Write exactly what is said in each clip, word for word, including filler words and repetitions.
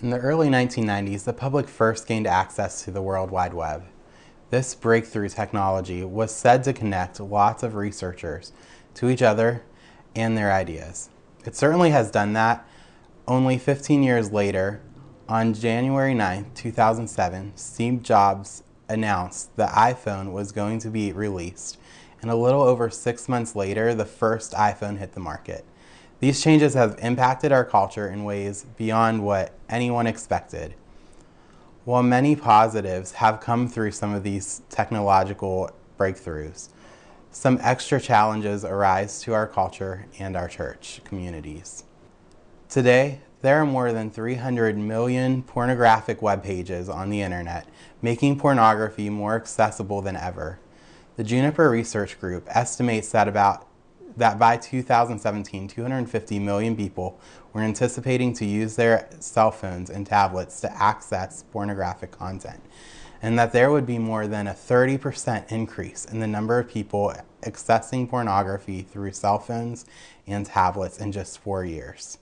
In the early nineteen nineties, the public first gained access to the World Wide Web. This breakthrough technology was said to connect lots of researchers to each other and their ideas. It certainly has done that. Only fifteen years later, on January ninth, two thousand seven, Steve Jobs announced the iPhone was going to be released, and a little over six months later, the first iPhone hit the market. These changes have impacted our culture in ways beyond what anyone expected. While many positives have come through some of these technological breakthroughs, some extra challenges arise to our culture and our church communities. Today, there are more than three hundred million pornographic web pages on the internet, making pornography more accessible than ever. The Juniper Research Group estimates that about that by two thousand seventeen, two hundred fifty million people were anticipating to use their cell phones and tablets to access pornographic content, and that there would be more than a thirty percent increase in the number of people accessing pornography through cell phones and tablets in just four years.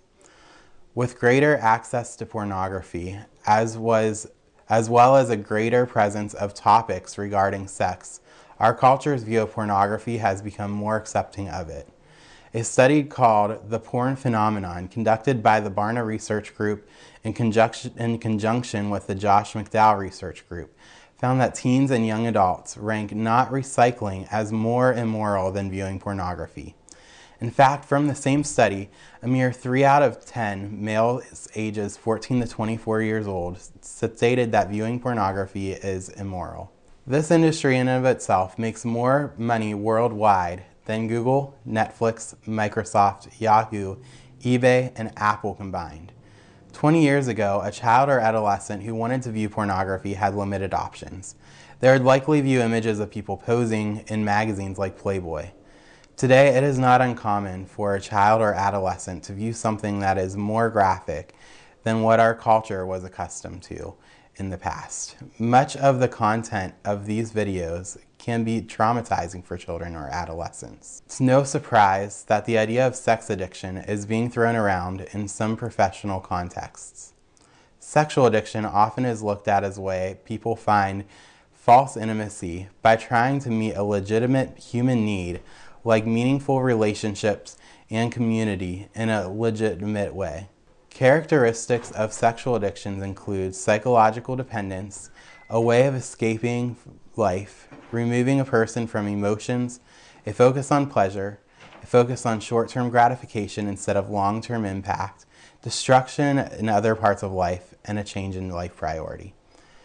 With greater access to pornography, as was as well as a greater presence of topics regarding sex, our culture's view of pornography has become more accepting of it. A study called The Porn Phenomenon, conducted by the Barna Research Group in conjunction, in conjunction with the Josh McDowell Research Group, found that teens and young adults rank not recycling as more immoral than viewing pornography. In fact, from the same study, a mere three out of ten males ages fourteen to twenty-four years old stated that viewing pornography is immoral. This industry in and of itself makes more money worldwide than Google, Netflix, Microsoft, Yahoo, eBay, and Apple combined. twenty years ago, a child or adolescent who wanted to view pornography had limited options. They would likely view images of people posing in magazines like Playboy. Today, it is not uncommon for a child or adolescent to view something that is more graphic than what our culture was accustomed to in the past. Much of the content of these videos can be traumatizing for children or adolescents. It's no surprise that the idea of sex addiction is being thrown around in some professional contexts. Sexual addiction often is looked at as a way people find false intimacy by trying to meet a legitimate human need like meaningful relationships and community in a legitimate way. Characteristics of sexual addictions include psychological dependence, a way of escaping life, removing a person from emotions, a focus on pleasure, a focus on short-term gratification instead of long-term impact, destruction in other parts of life, and a change in life priority.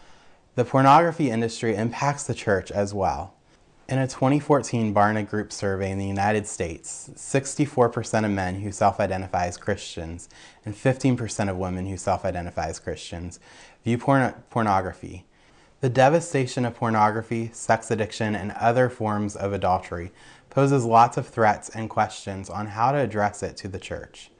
The pornography industry impacts the church as well. In a twenty fourteen Barna Group survey in the United States, sixty-four percent of men who self-identify as Christians and fifteen percent of women who self-identify as Christians view porn- pornography. The devastation of pornography, sex addiction, and other forms of adultery poses lots of threats and questions on how to address it to the church.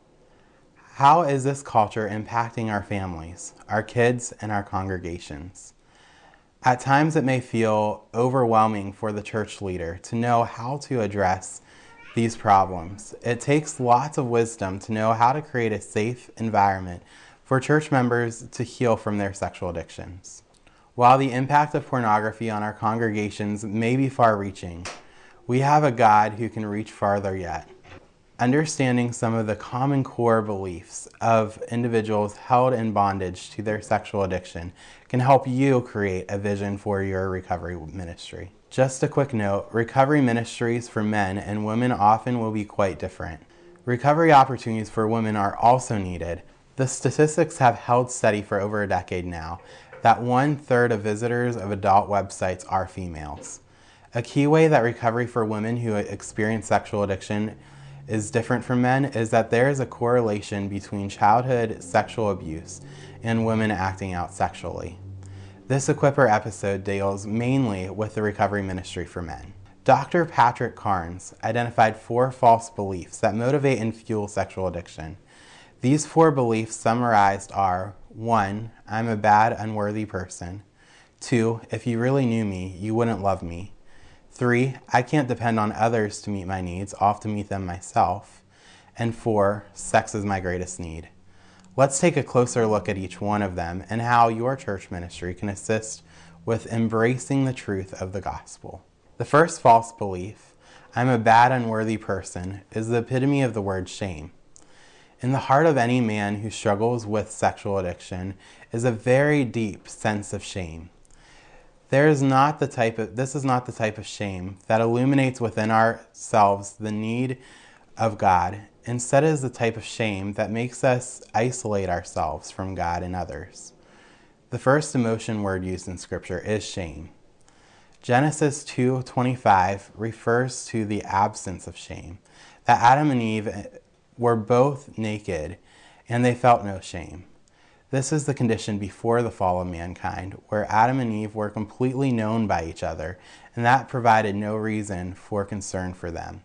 How is this culture impacting our families, our kids, and our congregations? At times it may feel overwhelming for the church leader to know how to address these problems. It takes lots of wisdom to know how to create a safe environment for church members to heal from their sexual addictions. While the impact of pornography on our congregations may be far-reaching, we have a God who can reach farther yet. Understanding some of the common core beliefs of individuals held in bondage to their sexual addiction can help you create a vision for your recovery ministry. Just a quick note, recovery ministries for men and women often will be quite different. Recovery opportunities for women are also needed. The statistics have held steady for over a decade now that one-third of visitors of adult websites are females. A key way that recovery for women who experience sexual addiction is different from men is that there is a correlation between childhood sexual abuse and women acting out sexually. This Equipper episode deals mainly with the recovery ministry for men. Doctor Patrick Carnes identified four false beliefs that motivate and fuel sexual addiction. These four beliefs summarized are: one, I'm a bad, unworthy person. Two, if you really knew me, you wouldn't love me. Three, I can't depend on others to meet my needs, I'll have to meet them myself. And four, sex is my greatest need. Let's take a closer look at each one of them and how your church ministry can assist with embracing the truth of the gospel. The first false belief, I'm a bad, unworthy person, is the epitome of the word shame. In the heart of any man who struggles with sexual addiction is a very deep sense of shame. There is not the type of, this is not the type of shame that illuminates within ourselves the need of God. Instead, it is the type of shame that makes us isolate ourselves from God and others. The first emotion word used in Scripture is shame. Genesis two twenty-five refers to the absence of shame, that Adam and Eve were both naked and they felt no shame. This is the condition before the fall of mankind, where Adam and Eve were completely known by each other, and that provided no reason for concern for them.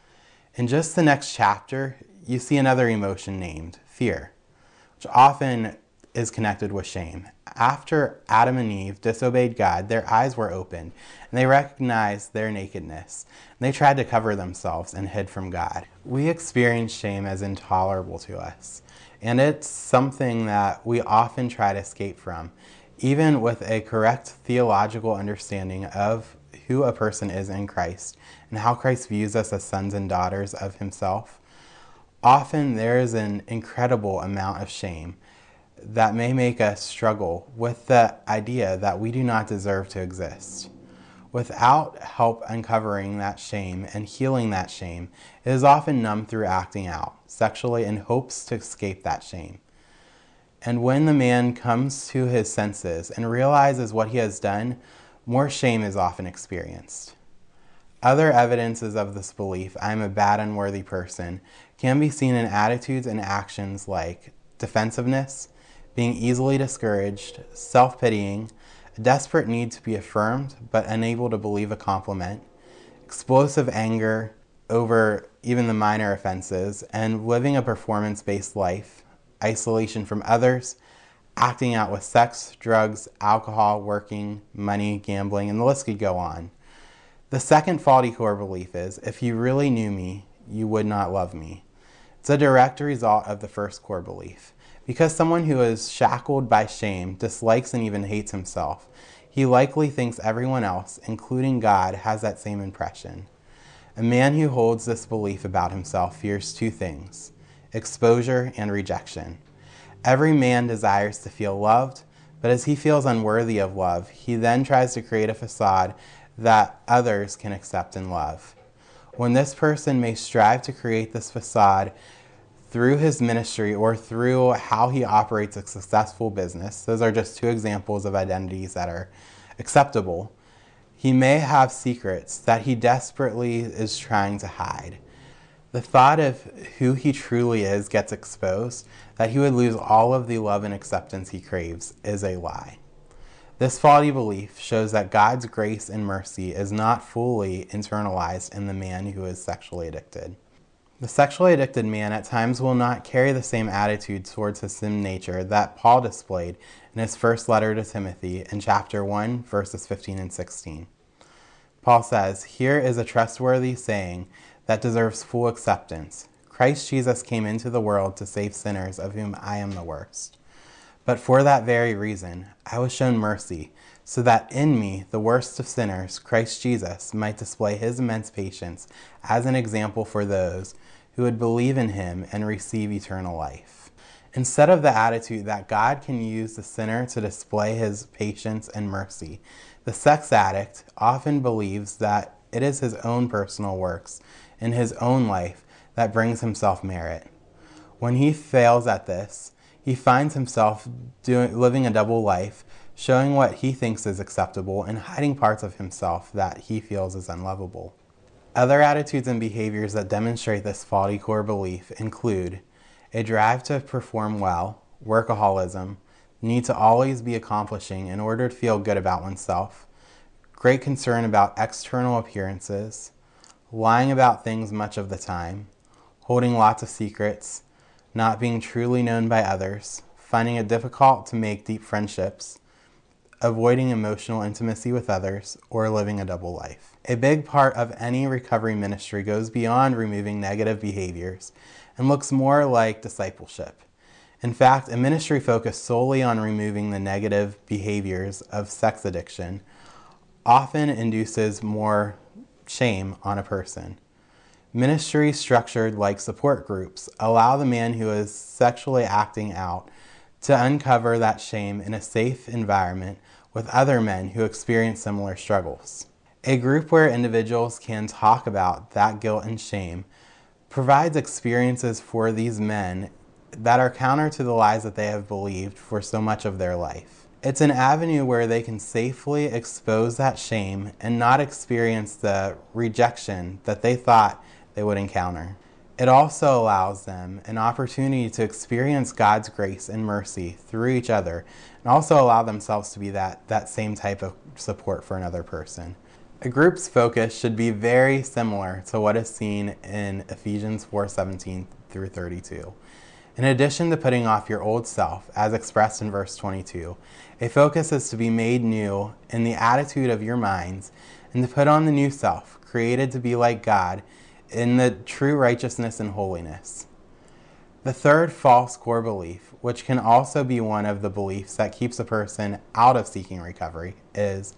In just the next chapter, you see another emotion named fear, which often is connected with shame. After Adam and Eve disobeyed God, their eyes were opened, and they recognized their nakedness. And they tried to cover themselves and hid from God. We experience shame as intolerable to us, and it's something that we often try to escape from. Even with a correct theological understanding of who a person is in Christ and how Christ views us as sons and daughters of himself, often there is an incredible amount of shame that may make us struggle with the idea that we do not deserve to exist. Without help uncovering that shame and healing that shame, it is often numbed through acting out sexually in hopes to escape that shame. And when the man comes to his senses and realizes what he has done, more shame is often experienced. Other evidences of this belief, I am a bad, unworthy person, can be seen in attitudes and actions like defensiveness, being easily discouraged, self-pitying, a desperate need to be affirmed but unable to believe a compliment, explosive anger over even the minor offenses, and living a performance-based life, isolation from others, acting out with sex, drugs, alcohol, working, money, gambling, and the list could go on. The second faulty core belief is, if you really knew me, you would not love me. It's a direct result of the first core belief. Because someone who is shackled by shame dislikes and even hates himself, he likely thinks everyone else, including God, has that same impression. A man who holds this belief about himself fears two things: exposure and rejection. Every man desires to feel loved, but as he feels unworthy of love, he then tries to create a facade that others can accept and love. When this person may strive to create this facade through his ministry or through how he operates a successful business, those are just two examples of identities that are acceptable, he may have secrets that he desperately is trying to hide. The thought of who he truly is gets exposed, that he would lose all of the love and acceptance he craves, is a lie. This faulty belief shows that God's grace and mercy is not fully internalized in the man who is sexually addicted. The sexually addicted man at times will not carry the same attitude towards his sin nature that Paul displayed in his first letter to Timothy in chapter one, verses fifteen and sixteen. Paul says, "Here is a trustworthy saying that deserves full acceptance. Christ Jesus came into the world to save sinners, of whom I am the worst. But for that very reason, I was shown mercy, so that in me, the worst of sinners, Christ Jesus might display his immense patience as an example for those who would believe in him and receive eternal life." Instead of the attitude that God can use the sinner to display his patience and mercy, the sex addict often believes that it is his own personal works in his own life that brings himself merit. When he fails at this, he finds himself doing, living a double life, showing what he thinks is acceptable and hiding parts of himself that he feels is unlovable. Other attitudes and behaviors that demonstrate this faulty core belief include a drive to perform well, workaholism, need to always be accomplishing in order to feel good about oneself, great concern about external appearances, lying about things much of the time, holding lots of secrets, not being truly known by others, finding it difficult to make deep friendships, avoiding emotional intimacy with others, or living a double life. A big part of any recovery ministry goes beyond removing negative behaviors and looks more like discipleship. In fact, a ministry focused solely on removing the negative behaviors of sex addiction often induces more shame on a person. Ministries structured like support groups allow the man who is sexually acting out to uncover that shame in a safe environment with other men who experience similar struggles. A group where individuals can talk about that guilt and shame provides experiences for these men that are counter to the lies that they have believed for so much of their life. It's an avenue where they can safely expose that shame and not experience the rejection that they thought they would encounter. It also allows them an opportunity to experience God's grace and mercy through each other and also allow themselves to be that, that same type of support for another person. A group's focus should be very similar to what is seen in Ephesians four seventeen through thirty-two. In addition to putting off your old self, as expressed in verse twenty-two, a focus is to be made new in the attitude of your minds and to put on the new self, created to be like God in the true righteousness and holiness. The third false core belief, which can also be one of the beliefs that keeps a person out of seeking recovery, is,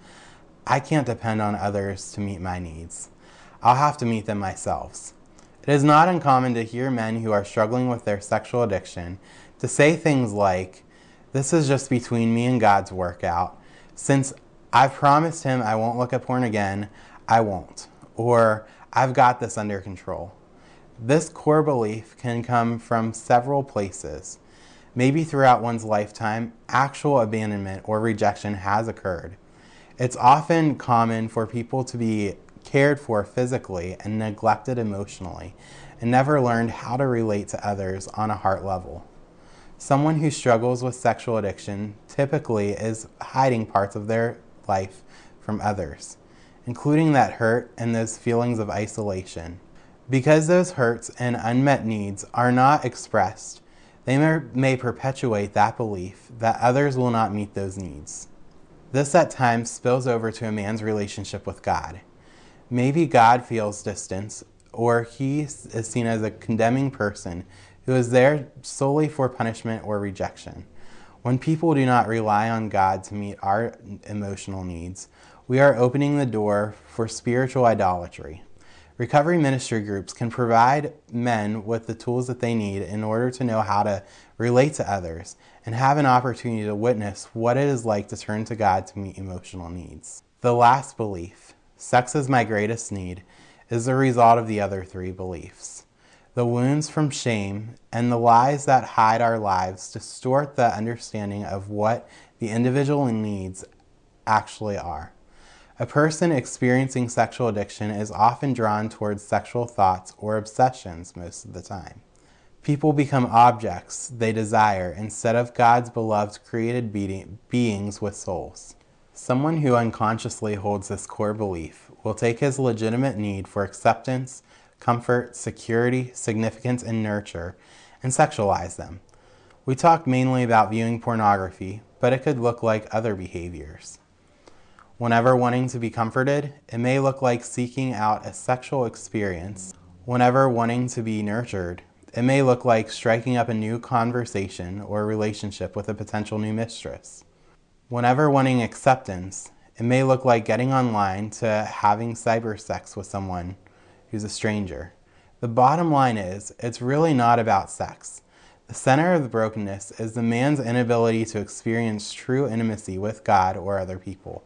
I can't depend on others to meet my needs. I'll have to meet them myself. It is not uncommon to hear men who are struggling with their sexual addiction to say things like, this is just between me and God's workout. Since I've promised him I won't look at porn again, I won't. Or, I've got this under control. This core belief can come from several places. Maybe throughout one's lifetime, actual abandonment or rejection has occurred. It's often common for people to be cared for physically and neglected emotionally, and never learned how to relate to others on a heart level. Someone who struggles with sexual addiction typically is hiding parts of their life from others, including that hurt and those feelings of isolation. Because those hurts and unmet needs are not expressed, they may, may perpetuate that belief that others will not meet those needs. This at times spills over to a man's relationship with God. Maybe God feels distance, or he is seen as a condemning person who is there solely for punishment or rejection. When people do not rely on God to meet our emotional needs, we are opening the door for spiritual idolatry. Recovery ministry groups can provide men with the tools that they need in order to know how to relate to others and have an opportunity to witness what it is like to turn to God to meet emotional needs. The last belief, sex is my greatest need, is the result of the other three beliefs. The wounds from shame and the lies that hide our lives distort the understanding of what the individual needs actually are. A person experiencing sexual addiction is often drawn towards sexual thoughts or obsessions most of the time. People become objects they desire instead of God's beloved created be- beings with souls. Someone who unconsciously holds this core belief will take his legitimate need for acceptance, comfort, security, significance, and nurture and sexualize them. We talked mainly about viewing pornography, but it could look like other behaviors. Whenever wanting to be comforted, it may look like seeking out a sexual experience. Whenever wanting to be nurtured, it may look like striking up a new conversation or relationship with a potential new mistress. Whenever wanting acceptance, it may look like getting online to having cyber sex with someone who's a stranger. The bottom line is, it's really not about sex. The center of the brokenness is the man's inability to experience true intimacy with God or other people.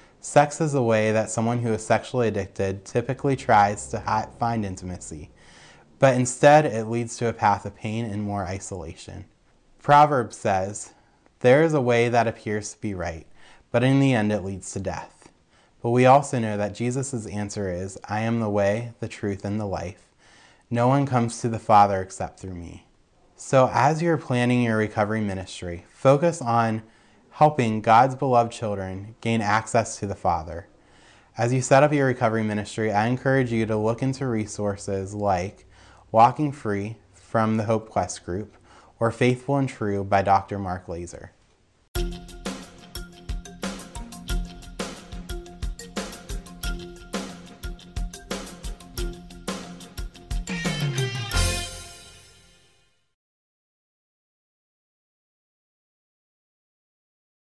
Sex is a way that someone who is sexually addicted typically tries to hi- find intimacy, but instead it leads to a path of pain and more isolation. Proverbs says, there is a way that appears to be right, but in the end it leads to death. But we also know that Jesus' answer is, I am the way, the truth, and the life. No one comes to the Father except through me. So as you're planning your recovery ministry, focus on helping God's beloved children gain access to the Father. As you set up your recovery ministry, I encourage you to look into resources like Walking Free from the Hope Quest group or Faithful and True by Doctor Mark Laser.